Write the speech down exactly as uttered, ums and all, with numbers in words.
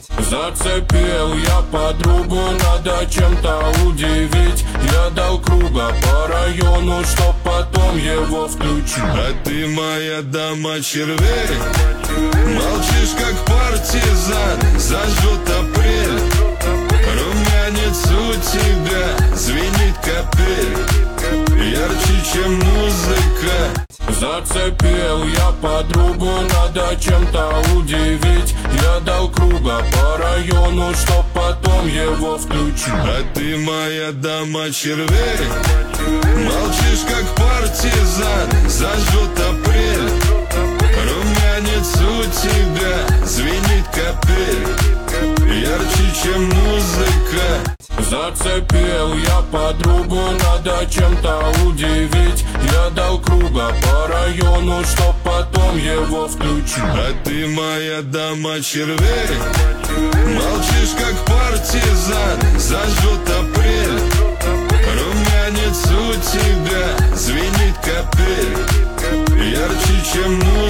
Зацепил я подругу, надо чем-то удивить. Я дал круга по району, чтоб потом его включить. А ты, моя дама, червей, молчишь как партизан, зажжет апрель. Румянец у тебя звенит капель, ярче, чем музыка. Зацепил я подругу, надо чем-то удивить. Я дал круга по району, чтоб потом его включить. А ты, моя дама, червей, молчишь как партизан, зажжет апрель. Румянец у тебя звенит капель, ярче, чем музыка. Зацепил я подругу, надо чем-то удивить. Я дал круга по району, чтоб потом его включить. А ты, моя дама, червей, молчишь как партизан, зажжет апрель. Румянец у тебя звенит капель, ярче, чем музыка.